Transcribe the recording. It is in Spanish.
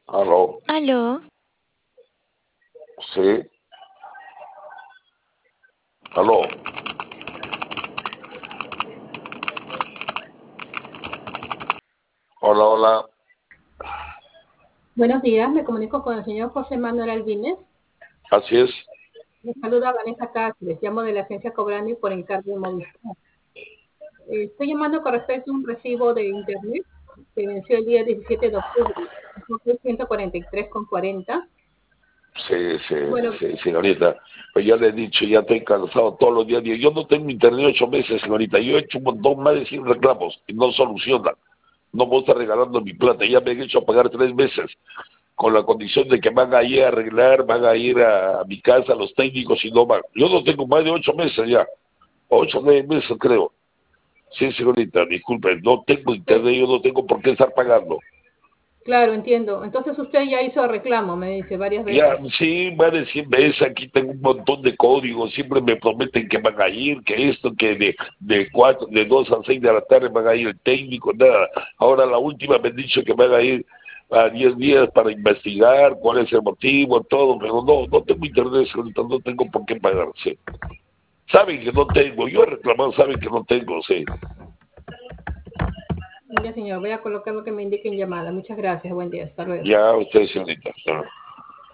Aló, Aló, sí, aló, hola, hola, Buenos días, me comunico con el señor José Manuel Albines. así es. Me saluda Vanessa Cáceres, llamo de la agencia Cobrani por encargo de Movistar. Estoy llamando con respecto a un recibo de internet que venció el día 17 de octubre, 143,40. Sí, sí, Bueno, sí, señorita. Pues ya le he dicho, ya estoy cansado todos los días. Yo no tengo internet 8 meses, señorita. Yo he hecho un montón, más de 100 reclamos y no solucionan. No me está regalando mi plata. Ya me han hecho pagar 3 meses con la condición de que van a ir a arreglar, van a ir a mi casa los técnicos y no van. Yo no tengo más de 8 meses ya. 8 o 9 meses creo. Sí, señorita, disculpe, no tengo usted, internet, yo no tengo por qué estar pagando. claro, entiendo. Entonces usted ya hizo reclamo, me dice varias Ya, veces. sí, más de 100 veces, aquí tengo un montón de códigos, siempre me prometen que van a ir, que esto, que de 2 a 6 de la tarde van a ir el técnico, nada. Ahora la última me han dicho que van a ir a 10 días para investigar cuál es el motivo, todo, pero no tengo internet, ahorita no tengo por qué pagar, sí. Saben que no tengo, yo he reclamado, saben que no tengo, sí. Ya, señor, voy a colocar lo que me indique en llamada. Muchas gracias, buen día, hasta luego. Ya, usted, señorita. Ya.